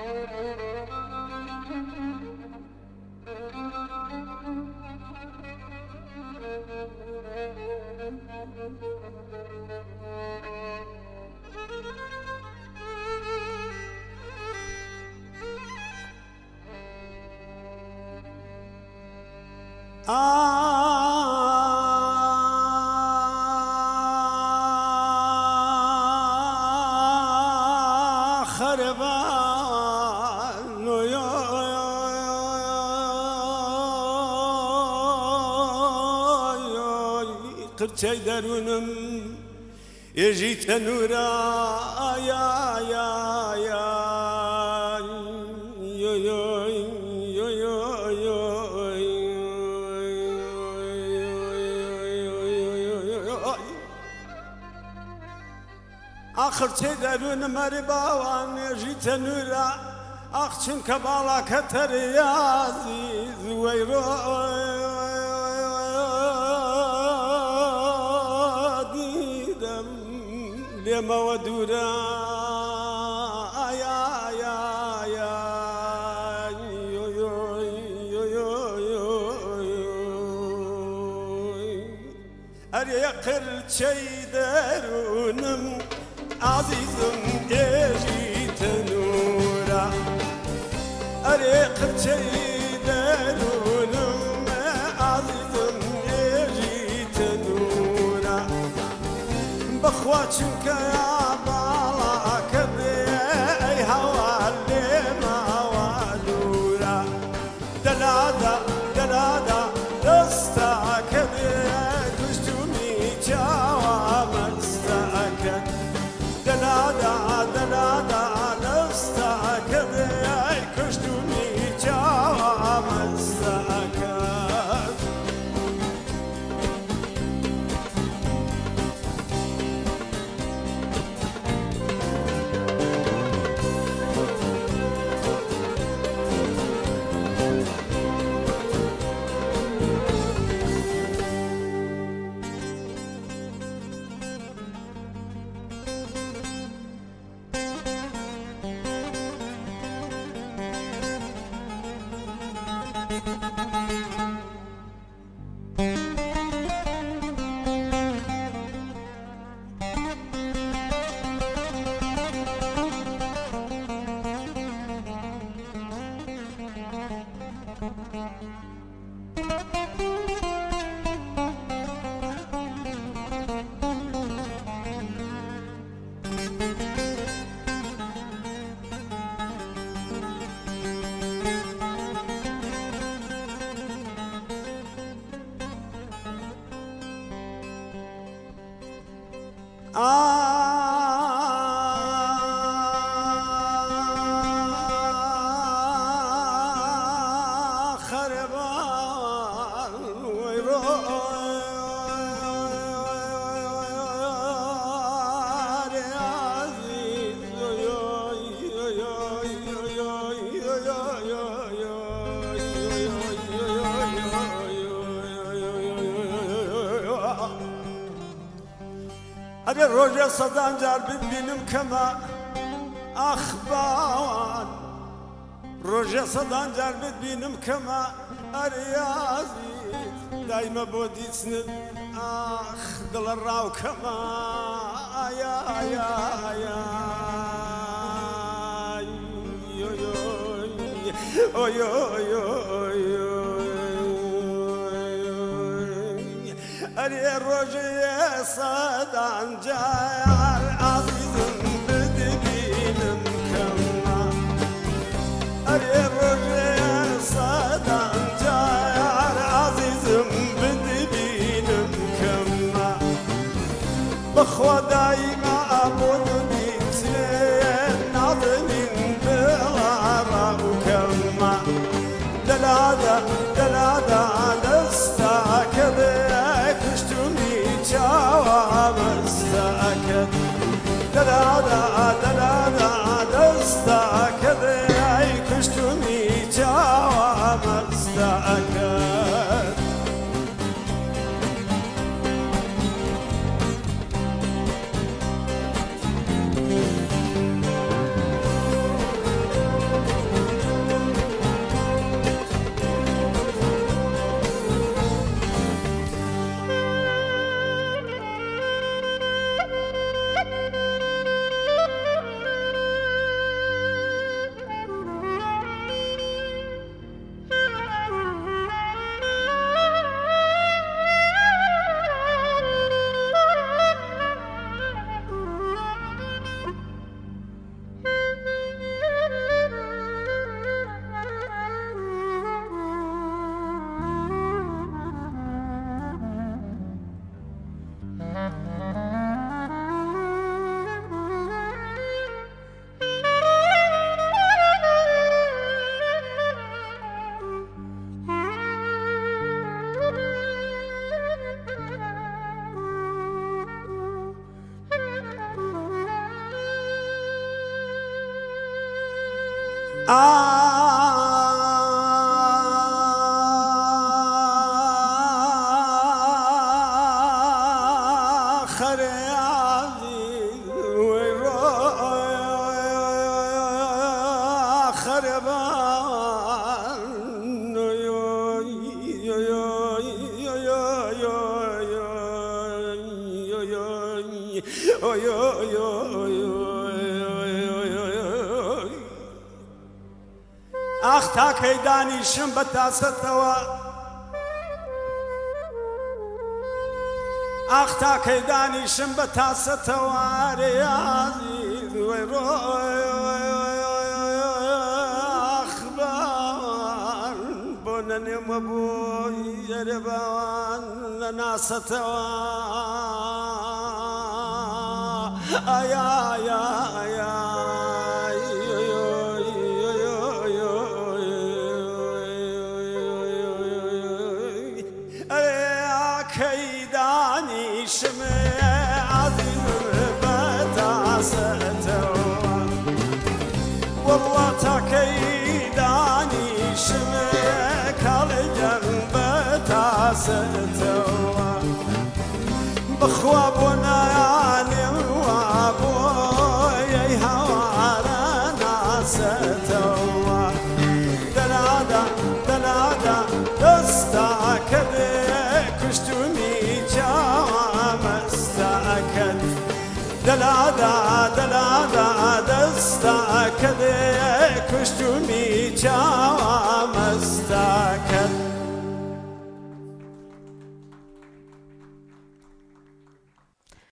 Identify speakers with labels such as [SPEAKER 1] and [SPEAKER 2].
[SPEAKER 1] قرچه درونم اجیت نورا یا یا یا یا یا آخر چه درونم اری باوان اجیت نورا آخ چون کبالا کتر یازی زویرو لما ودورا يا يا يا يو يو يو يو أريقر شي درونم عزيزم يجيت نورا أريقر شي درونم عزيزم يجيت نورا بخواتشم كيا بالا كبي اي هوا اللي ما والورا دلادا دلادا دستا كبي كشتومي جاوا مستاكا دلادا دلادا دستا كبي كشتومي جاوا مستاكا أبي الرجل صدان جار ببينم كما أخبان رجل صدان جار ببينم كما أريازي دايما بودي سند آخ دل الراو كما يا يا يا يو يو يو يو يو أري الرجل صدان جار عزيزم بدبينم كما أري الرجل صدان جار عزيزم بدبينم كما بخوا دايما أبودني تلين ناظرين بغارة وكما دلادا دلادا دستاك مستأكد دلادا دلادا دستا كذا كشتم آخر عزیز آخر ئاخ تاکەی دانیشم بە تاسەتەوە ئاخ تاکەی دانیشم بە تاسەتەوە ڕێیازی دوێ ڕۆخبان بۆ نەنێمە بۆی یەرە باوان لە ناسەتەوە شمع عظيم بتعستوا والله تكيداني شمع كالجن بتعستوا بخوابنا يعني وابوي هوارا ناستوا دلادا دلادا دستاكد كشتوني دلادا دلادا دستا کده کشتونی چاوام استا